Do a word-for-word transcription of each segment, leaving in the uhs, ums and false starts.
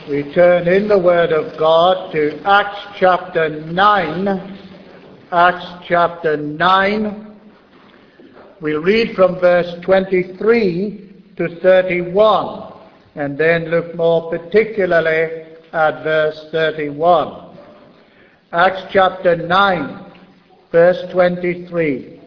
We turn in the Word of God to Acts chapter nine. Acts chapter nine. We'll read from verse twenty-three to thirty-one, and then look more particularly at verse thirty-one. Acts chapter nine, verse twenty-three.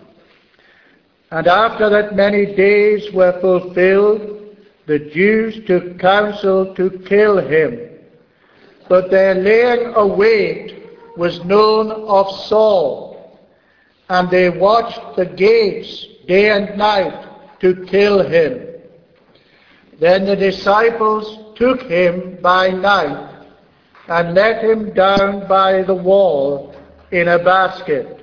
And after that many days were fulfilled, the Jews took counsel to kill him. But their laying await was known of Saul, and they watched the gates day and night to kill him. Then the disciples took him by night and let him down by the wall in a basket.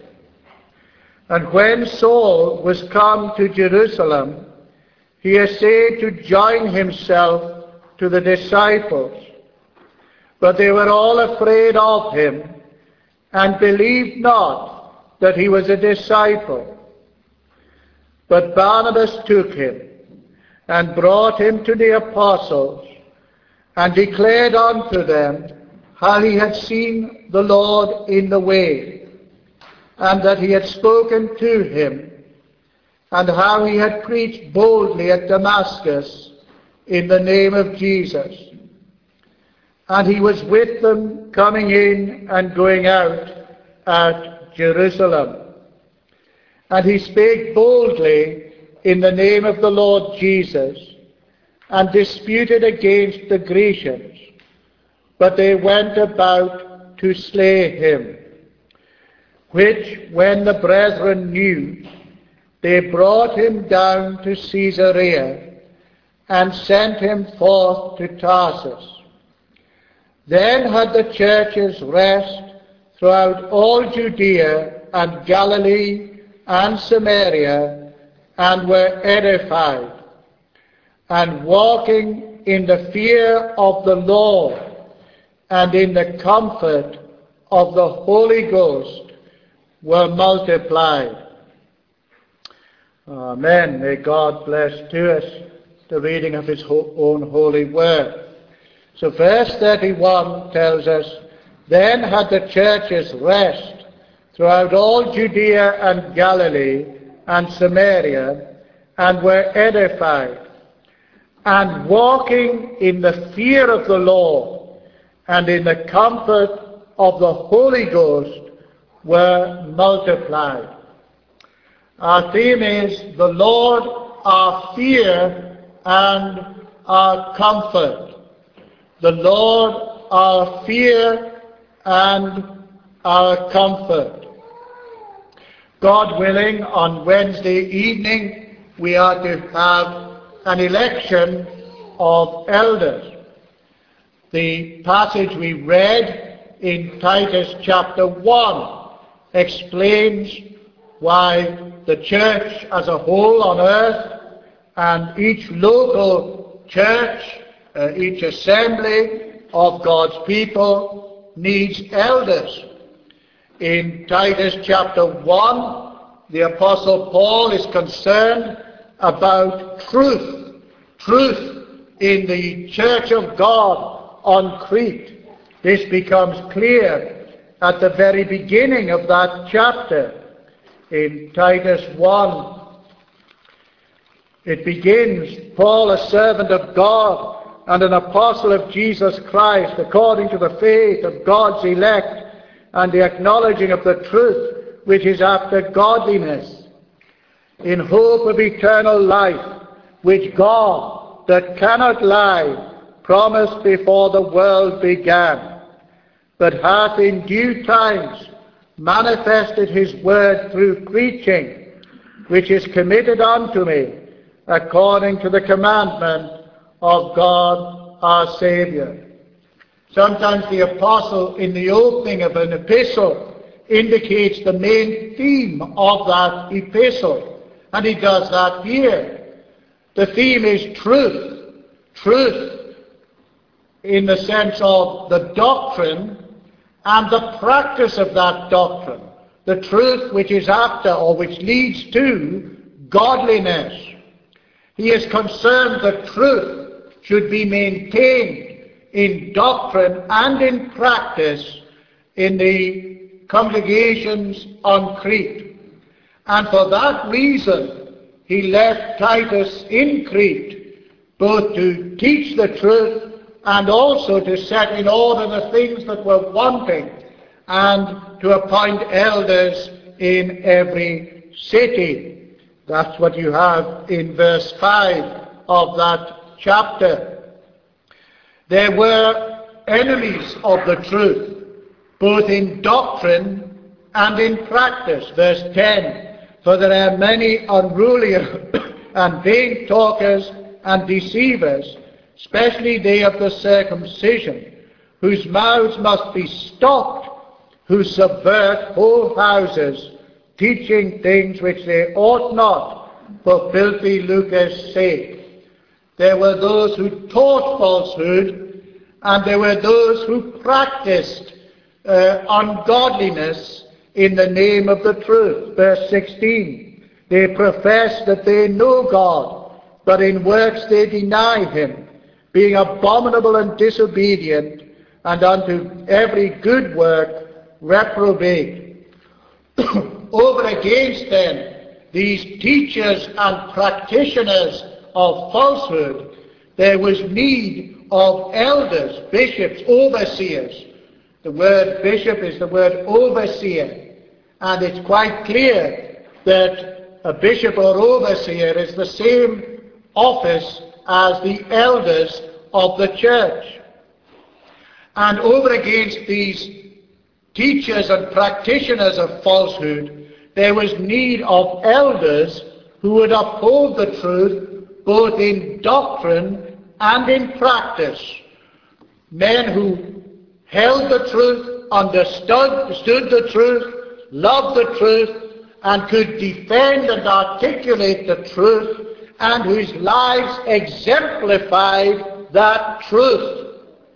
And when Saul was come to Jerusalem, he essayed to join himself to the disciples. But they were all afraid of him, and believed not that he was a disciple. But Barnabas took him, and brought him to the apostles, and declared unto them how he had seen the Lord in the way, and that he had spoken to him, and how he had preached boldly at Damascus in the name of Jesus. And he was with them coming in and going out at Jerusalem. And he spake boldly in the name of the Lord Jesus, and disputed against the Grecians. But they went about to slay him. Which, when the brethren knew, they brought him down to Caesarea, and sent him forth to Tarsus. Then had the churches rest throughout all Judea and Galilee and Samaria, and were edified, and walking in the fear of the Lord, and in the comfort of the Holy Ghost, were multiplied. Amen. May God bless to us the reading of his ho- own holy word. So verse thirty-one tells us, Then had the churches rest throughout all Judea and Galilee and Samaria, and were edified, and walking in the fear of the Lord, and in the comfort of the Holy Ghost, were multiplied. Our theme is the Lord, our fear and our comfort. The Lord, our fear and our comfort. God willing, on Wednesday evening we are to have an election of elders. The passage we read in Titus chapter one explains why the church as a whole on earth, and each local church, uh, each assembly of God's people needs elders. In Titus chapter one, the Apostle Paul is concerned about truth, truth in the church of God on Crete. This becomes clear at the very beginning of that chapter. In Titus one, it begins, Paul, a servant of God and an apostle of Jesus Christ, according to the faith of God's elect and the acknowledging of the truth which is after godliness, in hope of eternal life, which God, that cannot lie, promised before the world began, but hath in due times manifested his word through preaching, which is committed unto me, according to the commandment of God our Saviour. Sometimes the apostle, in the opening of an epistle, indicates the main theme of that epistle, and he does that here. The theme is truth. Truth in the sense of the doctrine and the practice of that doctrine. The truth which is after, or which leads to, godliness. He is concerned that truth should be maintained in doctrine and in practice in the congregations on Crete. And for that reason, he left Titus in Crete, both to teach the truth and also to set in order the things that were wanting, and to appoint elders in every city. That's what you have in verse five of that chapter. There were enemies of the truth, both in doctrine and in practice. Verse ten, for there are many unruly and vain talkers and deceivers, especially they of the circumcision, whose mouths must be stopped, who subvert whole houses, teaching things which they ought not, for filthy lucre's sake. There were those who taught falsehood, and there were those who practiced uh, ungodliness in the name of the truth. Verse sixteen, they profess that they know God, but in works they deny him, being abominable and disobedient, and unto every good work reprobate. Over against them, these teachers and practitioners of falsehood, there was need of elders, bishops, overseers. The word bishop is the word overseer, and it's quite clear that a bishop or overseer is the same office as the elders of the church. And over against these teachers and practitioners of falsehood, there was need of elders who would uphold the truth both in doctrine and in practice. Men who held the truth, understood, understood the truth, loved the truth, and could defend and articulate the truth, and whose lives exemplified that truth.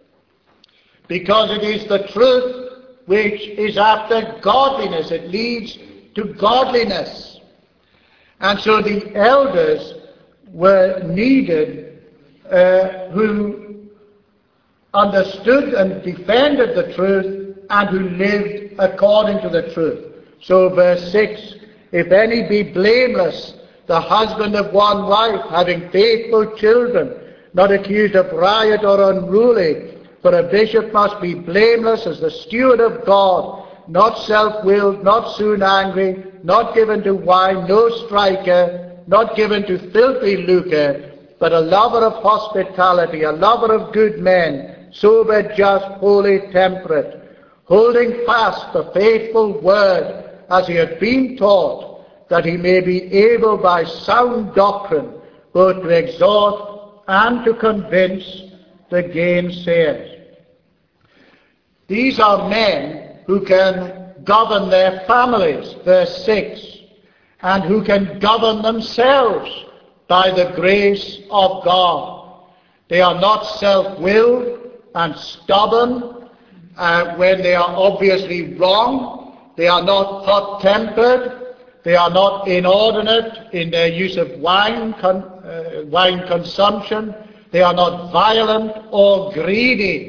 Because it is the truth which is after godliness. It leads to godliness. And so the elders were needed uh, who understood and defended the truth and who lived according to the truth. So verse six, if any be blameless, the husband of one wife, having faithful children, not accused of riot or unruly, for a bishop must be blameless as the steward of God, not self-willed, not soon angry, not given to wine, no striker, not given to filthy lucre, but a lover of hospitality, a lover of good men, sober, just, holy, temperate, holding fast the faithful word as he had been taught, that he may be able by sound doctrine both to exhort and to convince the gainsayers. These are men who can govern their families, verse six, and who can govern themselves by the grace of God. They are not self-willed and stubborn uh, when they are obviously wrong. They are not hot-tempered. They are not inordinate in their use of wine, con- uh, wine consumption. They are not violent or greedy.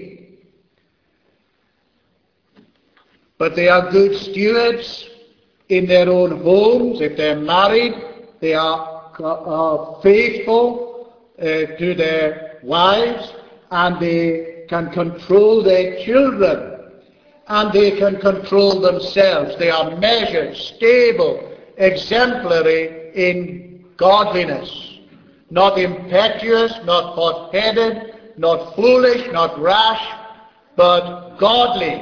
But they are good stewards in their own homes. If they're married, they are uh, faithful uh, to their wives, and they can control their children, and they can control themselves. They are measured, stable, exemplary in godliness, not impetuous, not hot-headed, not foolish, not rash, but godly,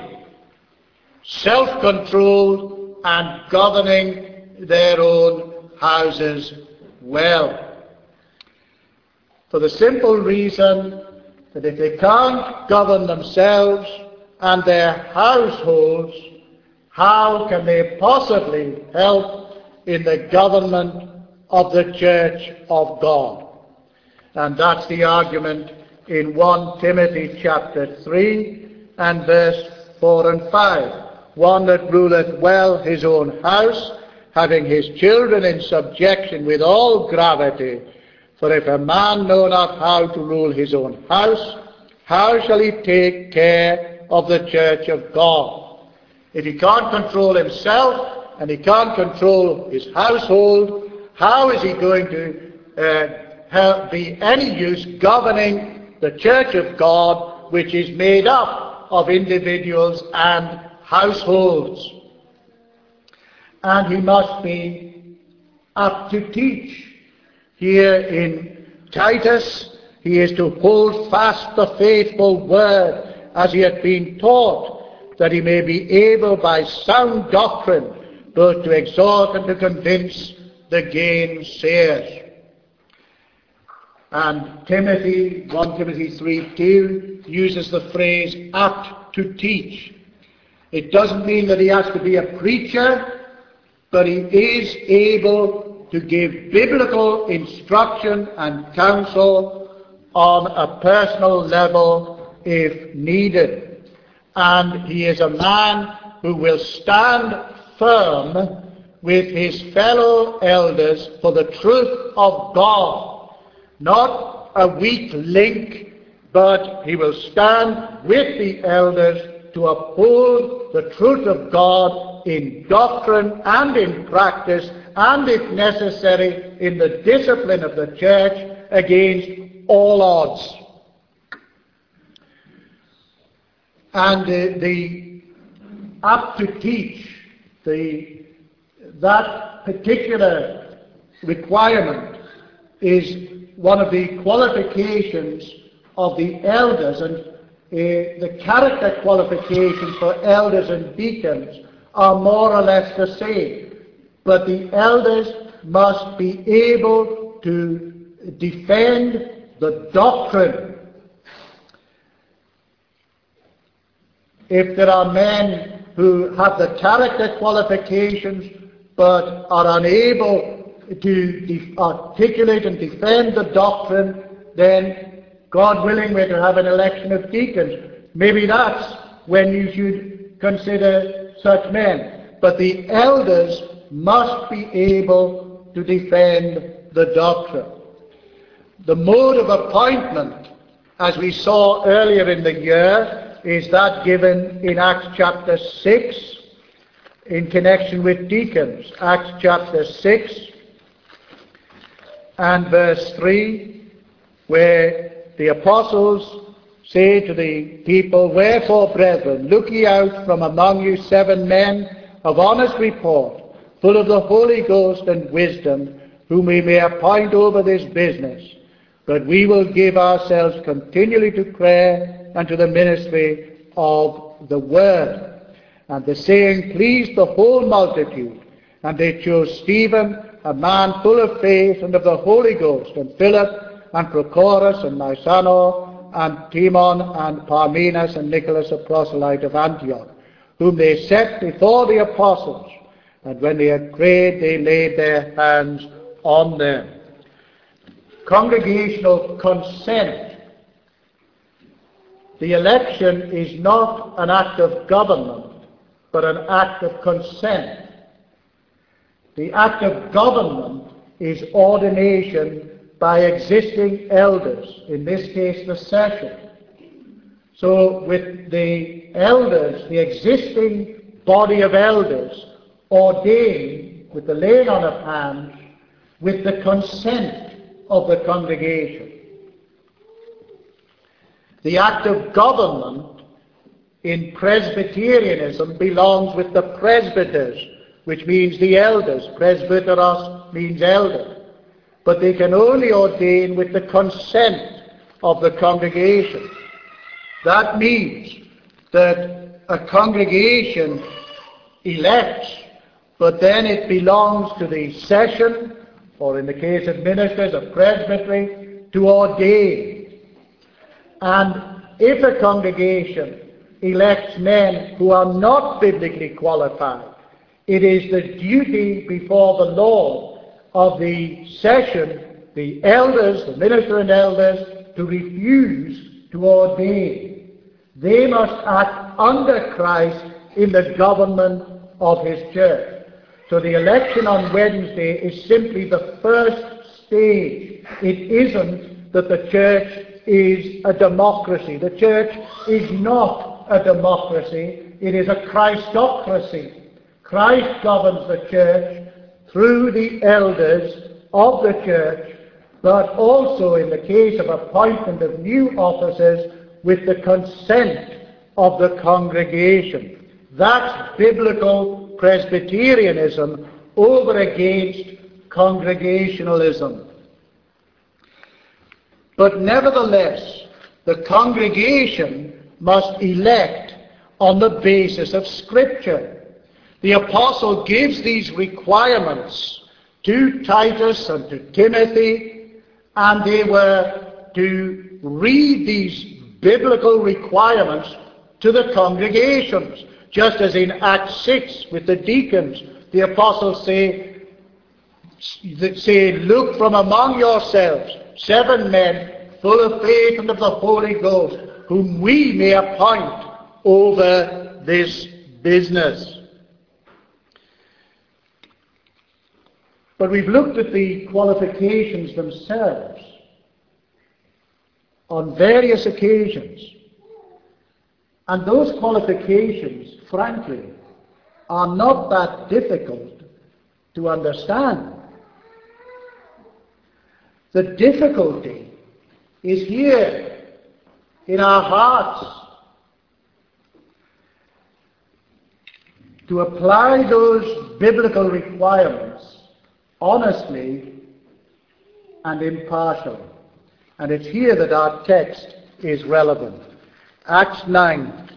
self-controlled, and governing their own houses well. For the simple reason that if they can't govern themselves and their households, how can they possibly help in the government of the church of God? And that's the argument in First Timothy chapter three and verse four and five. One that ruleth well his own house, having his children in subjection with all gravity. For if a man know not how to rule his own house, how shall he take care of the church of God? If he can't control himself and he can't control his household, how is he going to uh, have, be any use governing the church of God, which is made up of individuals and households? And he must be up to teach. Here in Titus, he is to hold fast the faithful word as he had been taught, that he may be able by sound doctrine both to exhort and to convince the gainsayers. And Timothy, First Timothy three two, uses the phrase apt to teach. It doesn't mean that he has to be a preacher, but he is able to give biblical instruction and counsel on a personal level if needed. And he is a man who will stand firm with his fellow elders for the truth of God. Not a weak link, but he will stand with the elders to uphold the truth of God in doctrine and in practice, and if necessary, in the discipline of the church against all odds. And uh, the up to teach, the that particular requirement is one of the qualifications of the elders, and uh, the character qualifications for elders and deacons are more or less the same. But the elders must be able to defend the doctrine. If there are men who have the character qualifications but are unable to de- articulate and defend the doctrine, then God willing we're to have an election of deacons. Maybe that's when you should consider such men. But the elders must be able to defend the doctrine. The mode of appointment, as we saw earlier in the year, is that given in Acts chapter six in connection with deacons. Acts chapter six and verse three, where the apostles say to the people, "Wherefore, brethren, look ye out from among you seven men of honest report, full of the Holy Ghost and wisdom, whom we may appoint over this business. But we will give ourselves continually to prayer and to the ministry of the word." And the saying pleased the whole multitude. And they chose Stephen, a man full of faith and of the Holy Ghost, and Philip, and Prochorus, and Nicanor, and Timon, and Parmenas, and Nicholas, a proselyte of Antioch, whom they set before the apostles. And when they had prayed, they laid their hands on them. Congregational consent. The election is not an act of government, but an act of consent. The act of government is ordination by existing elders, in this case the session. So with the elders, the existing body of elders, ordained with the laying on of hands, with the consent of the congregation. The act of government in Presbyterianism belongs with the presbyters, which means the elders. Presbyteros means elder. But they can only ordain with the consent of the congregation. That means that a congregation elects, but then it belongs to the session, or in the case of ministers, a presbytery, to ordain. And if a congregation elects men who are not biblically qualified, it is the duty before the Lord of the session, the elders, the minister and elders, to refuse to ordain. They must act under Christ in the government of his church. So the election on Wednesday is simply the first stage. It isn't that the church is a democracy. The church is not a democracy. It is a Christocracy. Christ governs the church through the elders of the church, but also in the case of appointment of new officers with the consent of the congregation. That's biblical Presbyterianism over against Congregationalism. But nevertheless, the congregation must elect on the basis of Scripture. The apostle gives these requirements to Titus and to Timothy, and they were to read these biblical requirements to the congregations. Just as in Acts six with the deacons, the apostles say, say, look from among yourselves seven men full of faith and of the Holy Ghost, whom we may appoint over this business. But we've looked at the qualifications themselves on various occasions. And those qualifications, frankly, are not that difficult to understand. The difficulty is here in our hearts to apply those biblical requirements honestly and impartially. And it's here that our text is relevant. Acts nine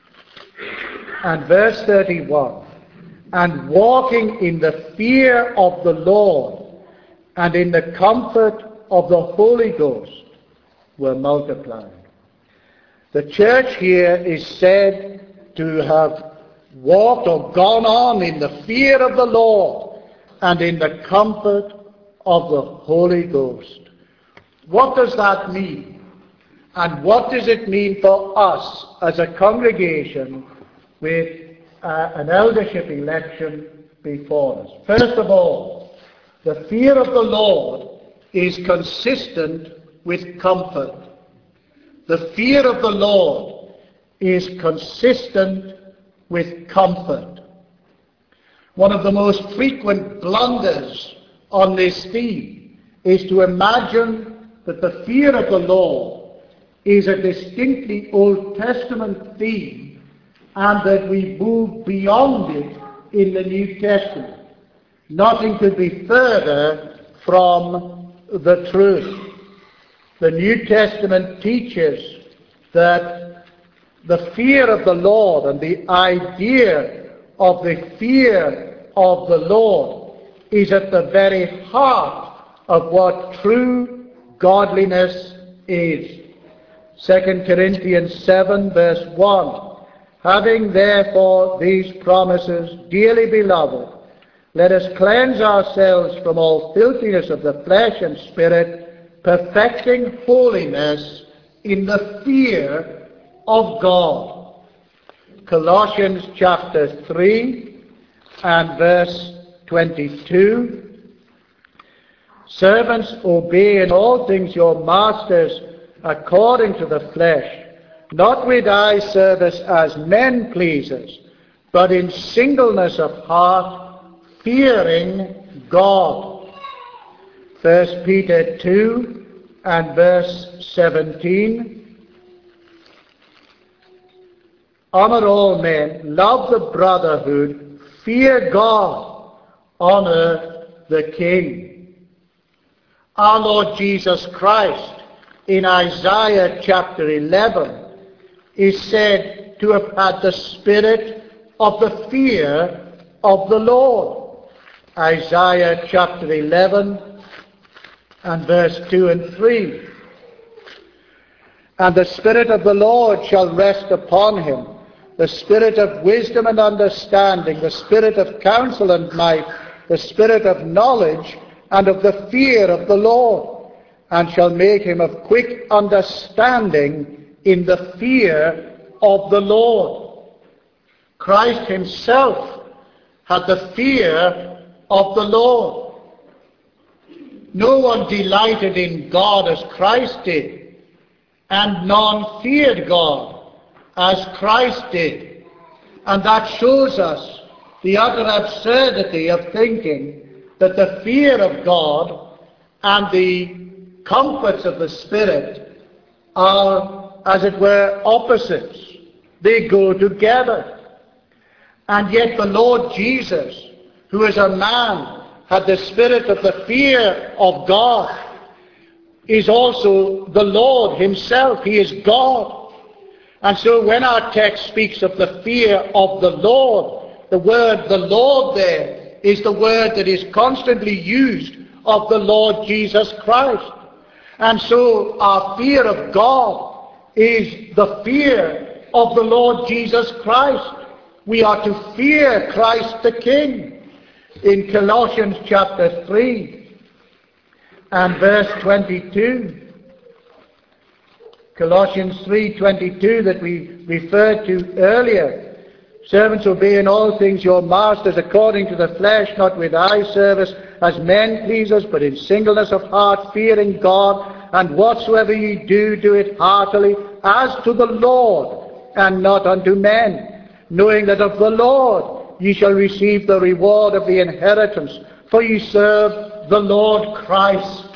and verse thirty-one. And walking in the fear of the Lord and in the comfort of the Holy Ghost were multiplied. The church here is said to have walked or gone on in the fear of the Lord and in the comfort of the Holy Ghost. What does that mean? And what does it mean for us as a congregation with uh, an eldership election before us? First of all, the fear of the Lord is consistent with comfort. The fear of the Lord is consistent with comfort. One of the most frequent blunders on this theme is to imagine that the fear of the Lord is a distinctly Old Testament theme and that we move beyond it in the New Testament. Nothing could be further from the truth. The New Testament teaches that the fear of the Lord and the idea of the fear of the Lord is at the very heart of what true godliness is. Second Corinthians seven verse one. Having therefore these promises, dearly beloved, let us cleanse ourselves from all filthiness of the flesh and spirit, perfecting holiness in the fear of God. Colossians chapter three and verse twenty-two. Servants, obey in all things your masters according to the flesh, not with eye service as men pleasers, but in singleness of heart, fearing God. First Peter two and verse seventeen. Honor all men, love the brotherhood, fear God, honor the King. Our Lord Jesus Christ in Isaiah chapter eleven is said to have had the spirit of the fear of the Lord. Isaiah chapter eleven and verse two and three. And the Spirit of the Lord shall rest upon him, the Spirit of wisdom and understanding, the Spirit of counsel and might, the Spirit of knowledge and of the fear of the Lord, and shall make him of quick understanding in the fear of the Lord. Christ himself had the fear of the Lord. No one delighted in God as Christ did. and none feared God as Christ did. And that shows us the utter absurdity of thinking that the fear of God and the comforts of the Spirit are, as it were, opposites. They go together. And yet the Lord Jesus, who is a man, had the spirit of the fear of God, is also the Lord himself. He is God. And so when our text speaks of the fear of the Lord, the word the Lord there is the word that is constantly used of the Lord Jesus Christ. And so our fear of God is the fear of the Lord Jesus Christ. We are to fear Christ the King. In Colossians chapter three and verse twenty-two, Colossians three twenty-two that we referred to earlier, servants, obey in all things your masters according to the flesh, not with eye service as men pleasers, but in singleness of heart, fearing God, and whatsoever ye do, do it heartily, as to the Lord, and not unto men, knowing that of the Lord ye shall receive the reward of the inheritance, for ye serve the Lord Christ.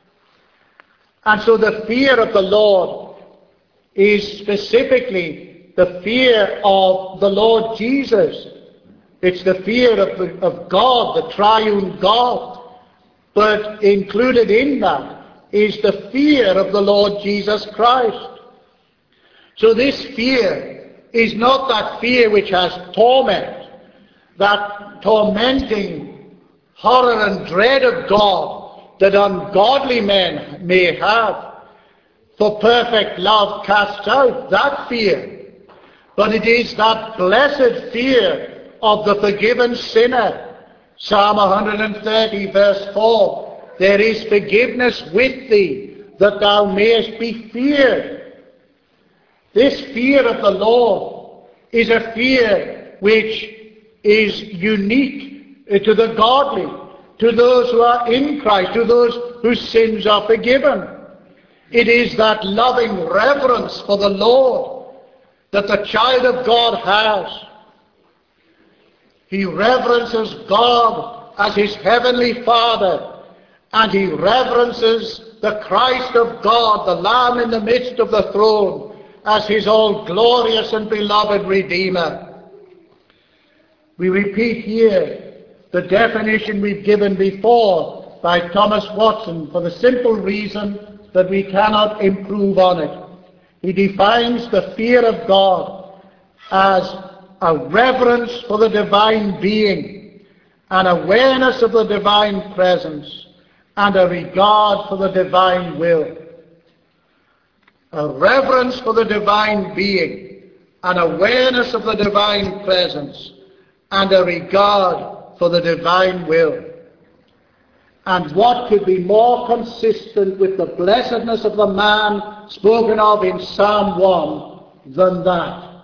And so the fear of the Lord is specifically the fear of the Lord Jesus. It's the fear of, the, of God, the triune God. But included in that is the fear of the Lord Jesus Christ. So this fear is not that fear which has torment, that tormenting horror and dread of God that ungodly men may have. For perfect love casts out that fear. But it is that blessed fear of the forgiven sinner. Psalm one thirty verse four, there is forgiveness with thee, that thou mayest be feared. This fear of the Lord is a fear which is unique to the godly, to those who are in Christ, to those whose sins are forgiven. It is that loving reverence for the Lord that the child of God has. He reverences God as his heavenly Father, and he reverences the Christ of God, the Lamb in the midst of the throne, as his all-glorious and beloved Redeemer. We repeat here the definition we've given before by Thomas Watson for the simple reason that we cannot improve on it. He defines the fear of God as a reverence for the divine being, an awareness of the divine presence, and a regard for the divine will. A reverence for the divine being, an awareness of the divine presence, and a regard for the divine will. And what could be more consistent with the blessedness of the man spoken of in Psalm one than that?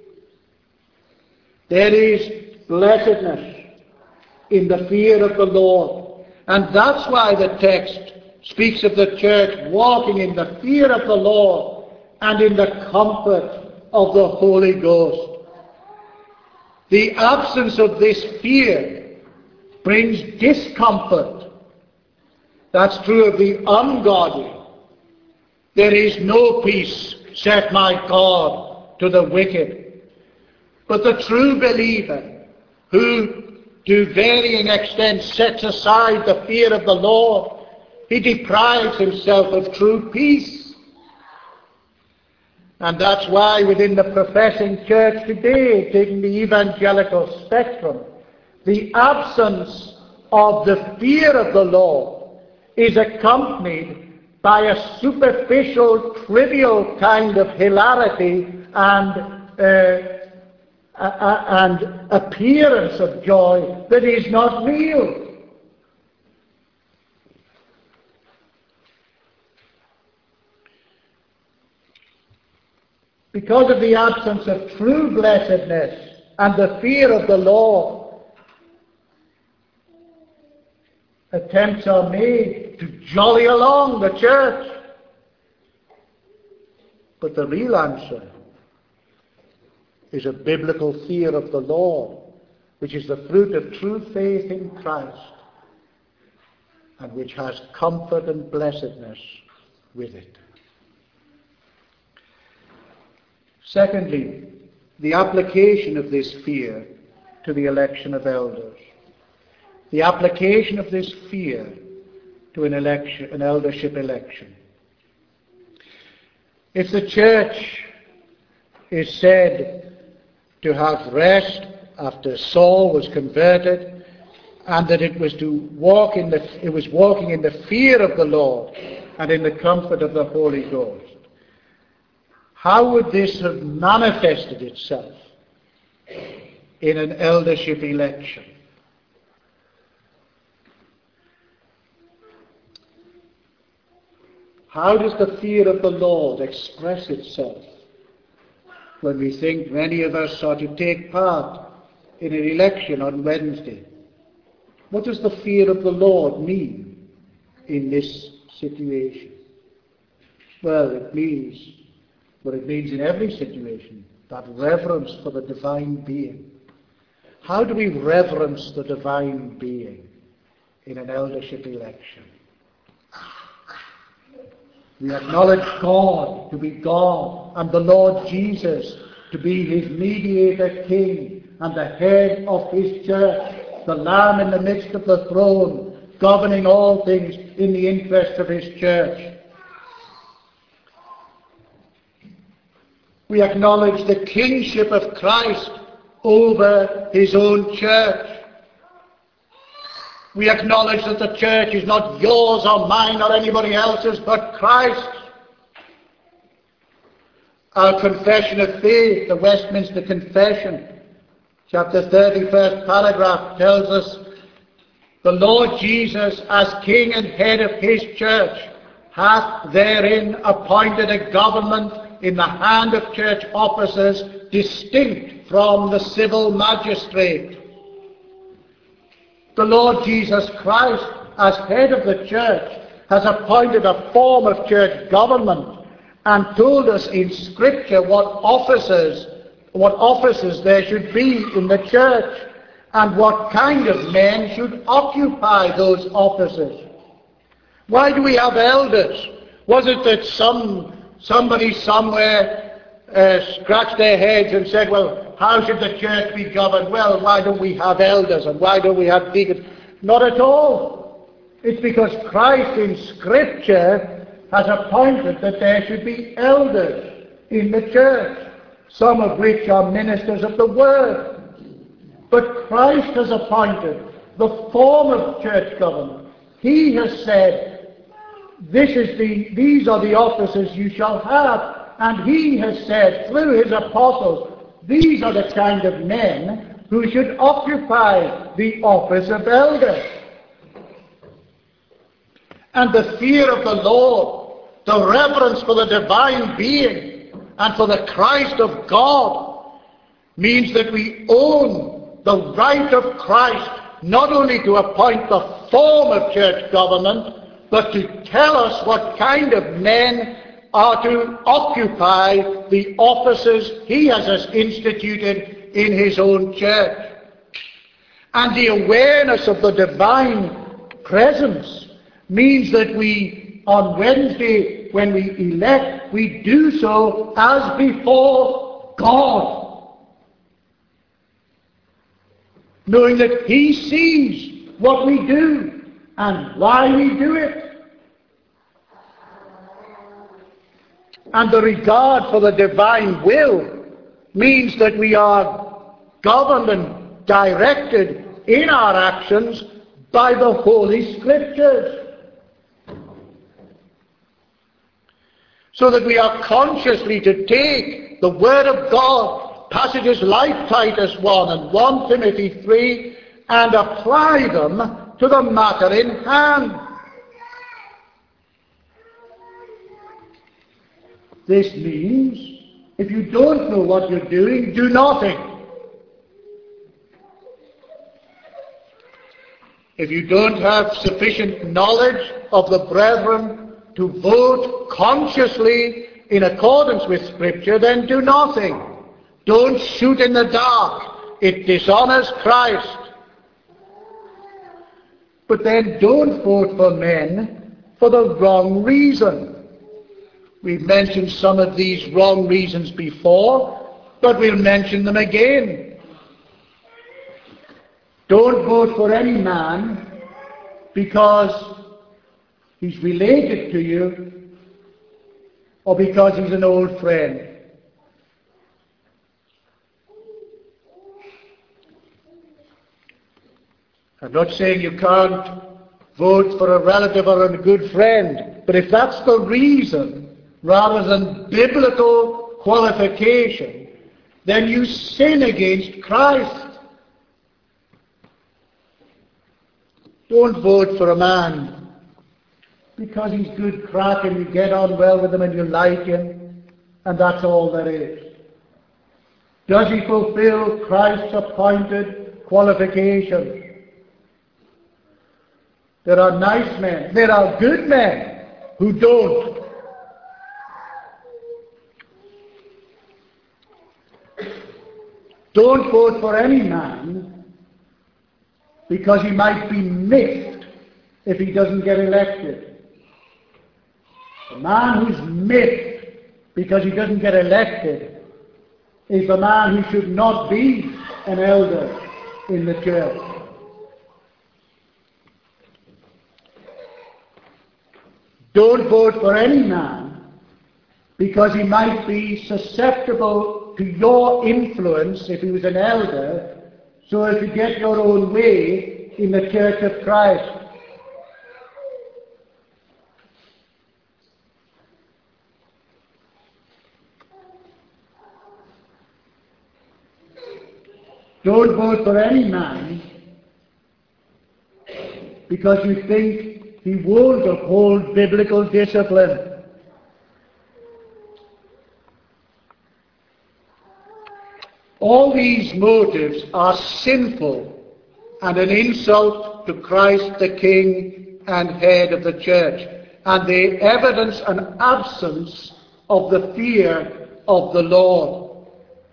There is blessedness in the fear of the Lord. And that's why the text speaks of the church walking in the fear of the Lord and in the comfort of the Holy Ghost. The absence of this fear brings discomfort. That's true of the ungodly. There is no peace, saith my God, to the wicked. But the true believer, who to varying extents sets aside the fear of the Lord, he deprives himself of true peace. And that's why within the professing church today, taking the evangelical spectrum, the absence of the fear of the Lord is accompanied by a superficial, trivial kind of hilarity and, uh, uh, and appearance of joy that is not real. Because of the absence of true blessedness and the fear of the Lord, attempts are made to jolly along the church. But the real answer is a biblical fear of the Lord, which is the fruit of true faith in Christ, and which has comfort and blessedness with it. Secondly, the application of this fear to the election of elders. The application of this fear to an election, an eldership election. If the church is said to have rest after Saul was converted, and that it was to walk in the, it was walking in the fear of the Lord and in the comfort of the Holy Ghost, how would this have manifested itself in an eldership election? How does the fear of the Lord express itself when we think many of us are to take part in an election on Wednesday? What does the fear of the Lord mean in this situation? Well, it means what it means in every situation, that reverence for the divine being. How do we reverence the divine being in an eldership election? We acknowledge God to be God, and the Lord Jesus to be his mediator king and the head of his church, the Lamb in the midst of the throne, governing all things in the interest of his church. We acknowledge the kingship of Christ over his own church. We acknowledge that the church is not yours or mine or anybody else's, but Christ's. Our confession of faith, the Westminster Confession, chapter thirty-first paragraph, tells us, the Lord Jesus, as King and head of his church, hath therein appointed a government in the hand of church officers distinct from the civil magistrate. The Lord Jesus Christ, as head of the church, has appointed a form of church government and told us in Scripture what officers, what offices there should be in the church and what kind of men should occupy those offices. Why do we have elders? Was it that some somebody somewhere uh, scratched their heads and said, well, how should the church be governed? Well, why don't we have elders and why don't we have deacons? Not at all. It's because Christ in Scripture has appointed that there should be elders in the church, some of which are ministers of the Word. But Christ has appointed the form of church government. He has said, this is the, these are the offices you shall have. And he has said through his apostles, these are the kind of men who should occupy the office of elder. And the fear of the Lord, the reverence for the divine being and for the Christ of God, means that we own the right of Christ not only to appoint the form of church government, but to tell us what kind of men are to occupy the offices he has instituted in his own church. And the awareness of the divine presence means that we, on Wednesday, when we elect, we do so as before God, knowing that he sees what we do and why we do it. And the regard for the divine will means that we are governed and directed in our actions by the Holy Scriptures. So that we are consciously to take the Word of God, passages like Titus one and First Timothy three, and apply them to the matter in hand. This means, if you don't know what you're doing, do nothing. If you don't have sufficient knowledge of the brethren to vote consciously in accordance with Scripture, then do nothing. Don't shoot in the dark. It dishonors Christ. But then don't vote for men for the wrong reason. We've mentioned some of these wrong reasons before, but we'll mention them again. Don't vote for any man because he's related to you or because he's an old friend. I'm not saying you can't vote for a relative or a good friend, but if that's the reason, rather than biblical qualification, then you sin against Christ. Don't vote for a man because he's good crack and you get on well with him and you like him, and that's all there is. Does he fulfill Christ's appointed qualifications? There are nice men, there are good men who don't. Don't vote for any man because he might be miffed if he doesn't get elected. The man who's miffed because he doesn't get elected is the man who should not be an elder in the church. Don't vote for any man because he might be susceptible to your influence if he was an elder, so as to get your own way in the Church of Christ. Don't vote for any man because you think he won't uphold biblical discipline. All these motives are sinful and an insult to Christ the King and head of the church, and they evidence an absence of the fear of the Lord.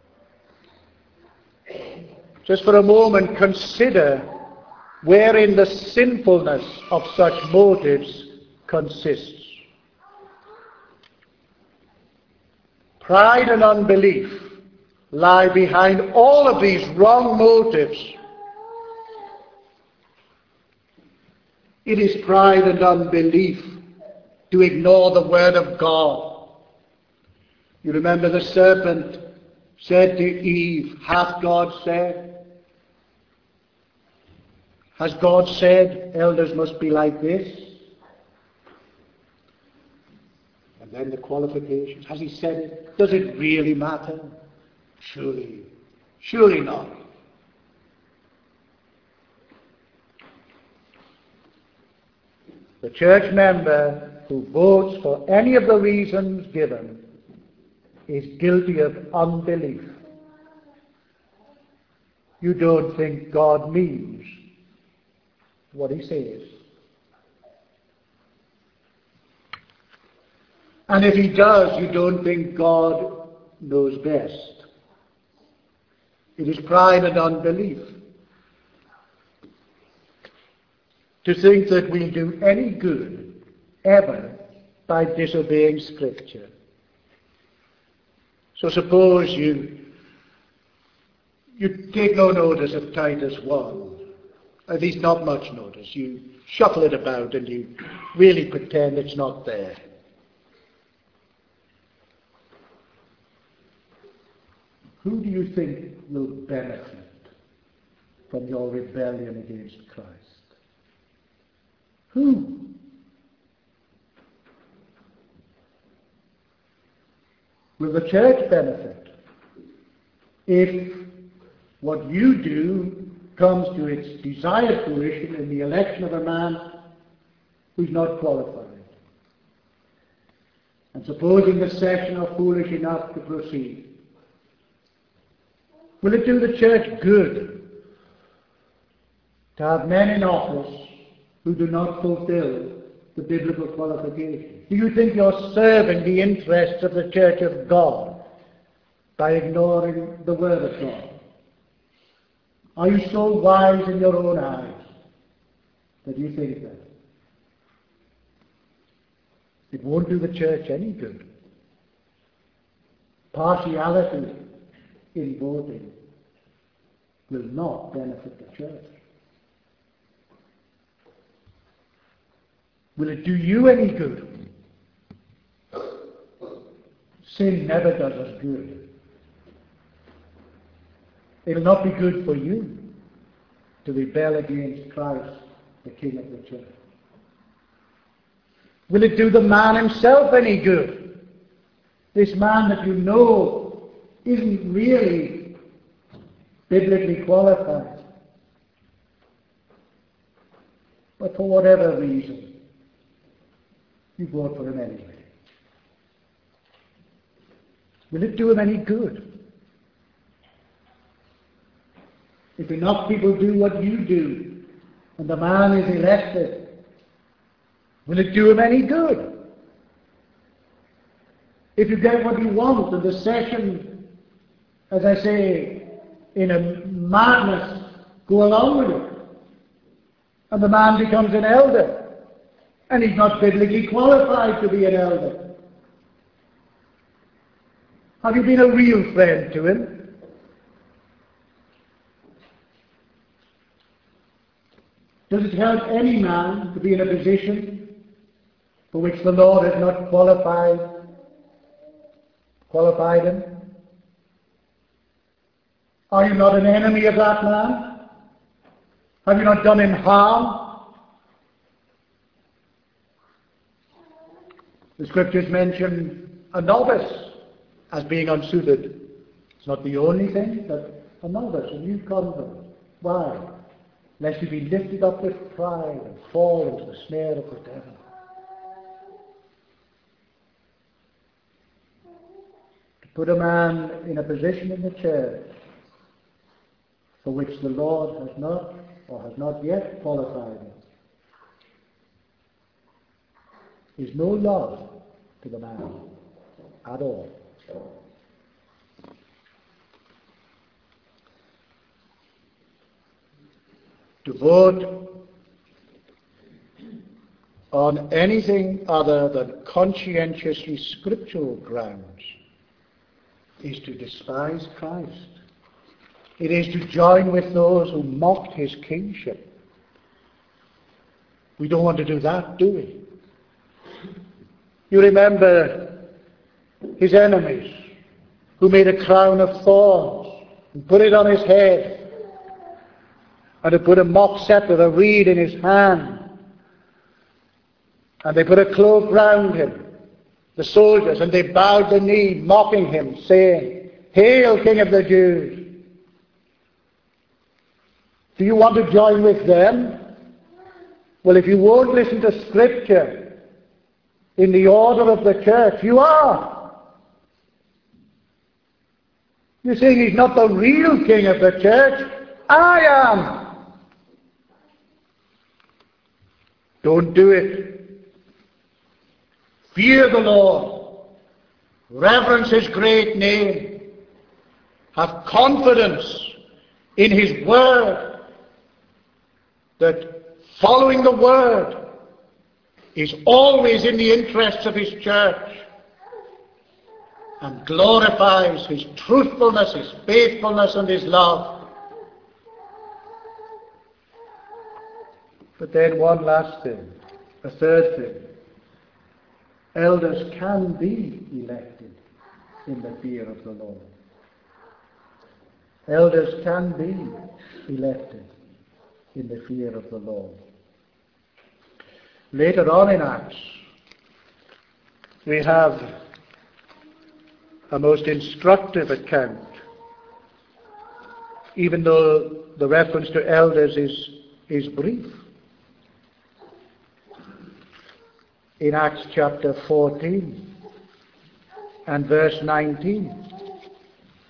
Just for a moment, consider wherein the sinfulness of such motives consists. Pride and unbelief lie behind all of these wrong motives. It is pride and unbelief to ignore the Word of God. You remember the serpent said to Eve, "Hath God said?" Has God said elders must be like this? And then the qualifications. Has he said it? Does it really matter? Surely, surely not. The church member who votes for any of the reasons given is guilty of unbelief. You don't think God means what he says. And if he does, you don't think God knows best. It is pride and unbelief to think that we'll do any good ever by disobeying Scripture. So suppose you you take no notice of Titus one. At least not much notice. You shuffle it about and you really pretend it's not there. Who do you think will benefit from your rebellion against Christ? Who? Will the church benefit if what you do comes to its desired fruition in the election of a man who's not qualified? And supposing the session are foolish enough to proceed, will it do the church good to have men in office who do not fulfill the biblical qualification? Do you think you're serving the interests of the Church of God by ignoring the Word of God? Are you so wise in your own eyes that you think that? It won't do the church any good. Partiality in voting will not benefit the church. Will it do you any good? Sin never does us good. It will not be good for you to rebel against Christ, the King of the church. Will it do the man himself any good? This man that you know isn't really biblically qualified, but for whatever reason, you vote for him anyway. Will it do him any good? If enough people do what you do, and the man is elected, will it do him any good? If you get what you want, and the session, as I say, in a madness, go along with it, and the man becomes an elder, and he's not biblically qualified to be an elder, have you been a real friend to him? Does it help any man to be in a position for which the Lord has not qualified, qualified him? Are you not an enemy of that man? Have you not done him harm? The Scriptures mention a novice as being unsuited. It's not the only thing, but a novice, a new convert. Why? Lest you be lifted up with pride and fall into the snare of the devil. To put a man in a position in the church for which the Lord has not or has not yet qualified him is no love to the man at all. To vote on anything other than conscientiously scriptural grounds is to despise Christ. It is to join with those who mocked his kingship. We don't want to do that, do we? You remember his enemies who made a crown of thorns and put it on his head, and they put a mock scepter, a reed in his hand, and they put a cloak round him, the soldiers, and they bowed the knee, mocking him, saying, "Hail, King of the Jews!" Do you want to join with them? Well, if you won't listen to Scripture in the order of the church, you are. You're saying he's not the real King of the church. I am. Don't do it. Fear the Lord. Reverence his great name. Have confidence in his word, that following the word is always in the interests of his church and glorifies his truthfulness, his faithfulness, and his love. But then one last thing, a third thing. Elders can be elected in the fear of the Lord. Elders can be elected in the fear of the Lord. Later on in Acts, we have a most instructive account, even though the reference to elders is, is brief. In Acts chapter fourteen and verse nineteen.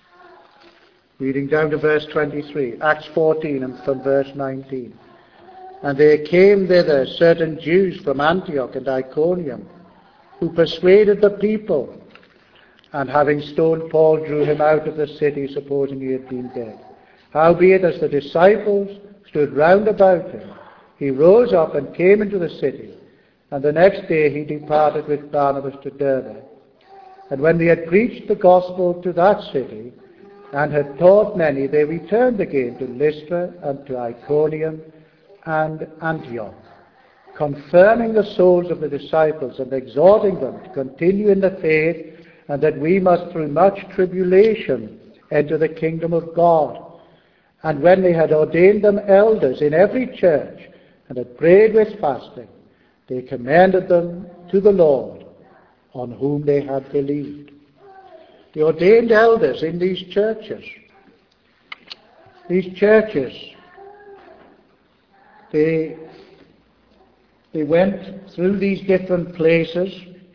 Reading down to verse twenty-three. Acts fourteen and from verse nineteen. And there came thither certain Jews from Antioch and Iconium, who persuaded the people, and having stoned Paul, drew him out of the city, supposing he had been dead. Howbeit, as the disciples stood round about him, he rose up and came into the city, and the next day he departed with Barnabas to Derbe. And when they had preached the gospel to that city, and had taught many, they returned again to Lystra and to Iconium and Antioch, confirming the souls of the disciples and exhorting them to continue in the faith, and that we must through much tribulation enter the kingdom of God. And when they had ordained them elders in every church, and had prayed with fasting, they commended them to the Lord, on whom they had believed. The ordained elders in these churches, these churches, they, they went through these different places,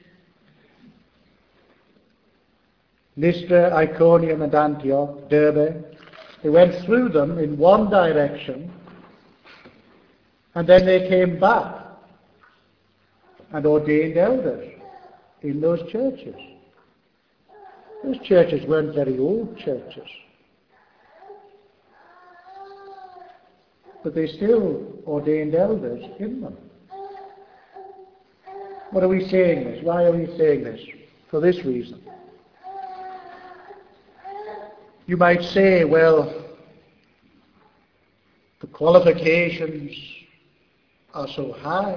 Lystra, Iconium and Antioch, Derbe. They went through them in one direction, and then they came back and ordained elders in those churches. Those churches weren't very old churches, but they still ordained elders in them. What are we saying this? Why are we saying this? For this reason. You might say, well, the qualifications are so high.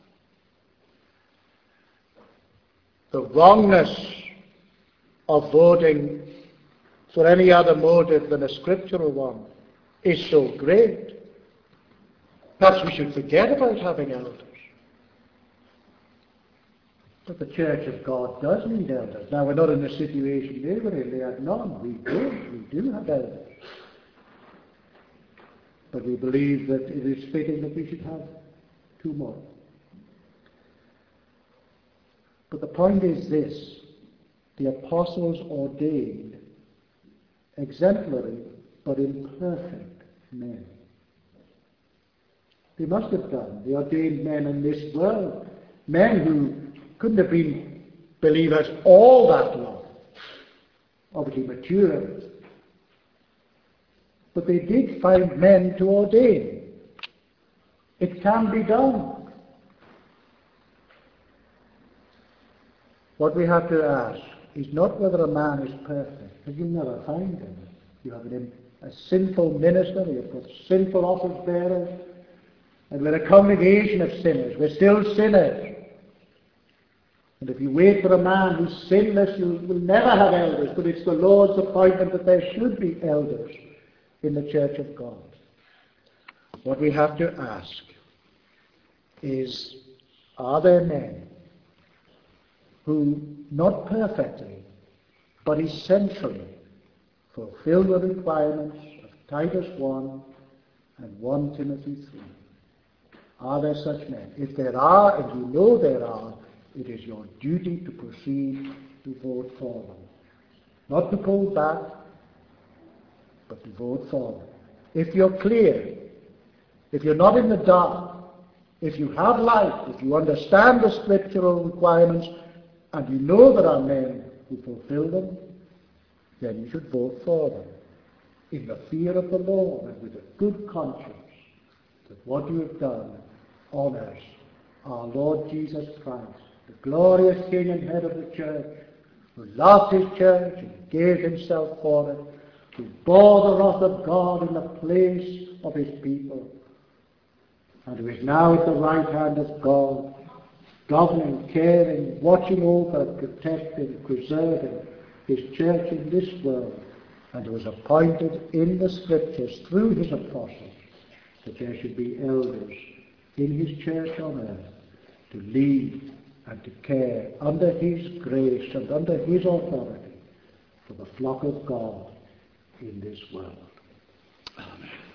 The wrongness of voting for any other motive than a scriptural one is so great. Perhaps we should forget about having elders. But the Church of God does need elders. Now, we're not in the situation they were in. They had none. We do. We do have elders. But we believe that it is fitting that we should have two more. But the point is this. The apostles ordained exemplary but imperfect men. They must have done. They ordained men in this world. Men who couldn't have been believers all that long. Obviously mature. But they did find men to ordain. It can be done. What we have to ask is not whether a man is perfect, because you'll never find him. You have an, a sinful minister, you've got sinful office bearers, and we're a congregation of sinners. We're still sinners. And if you wait for a man who's sinless, you will never have elders, but it's the Lord's appointment that there should be elders in the Church of God. What we have to ask is, are there men who, not perfectly, but essentially, fulfill the requirements of Titus one and First Timothy three? Are there such men? If there are, and you know there are, it is your duty to proceed to vote for them. Not to pull back, but to vote for them. If you're clear, if you're not in the dark, if you have light, if you understand the scriptural requirements, and you know there are men who fulfill them, then you should vote for them in the fear of the Lord and with a good conscience that what you have done honors our Lord Jesus Christ, the glorious King and Head of the Church, who loved his church and gave himself for it, who bore the wrath of God in the place of his people, and who is now at the right hand of God, governing, caring, watching over, protecting, preserving his church in this world, and who was appointed in the Scriptures through his apostles that there should be elders in his church on earth to lead and to care under his grace and under his authority for the flock of God in this world. Amen.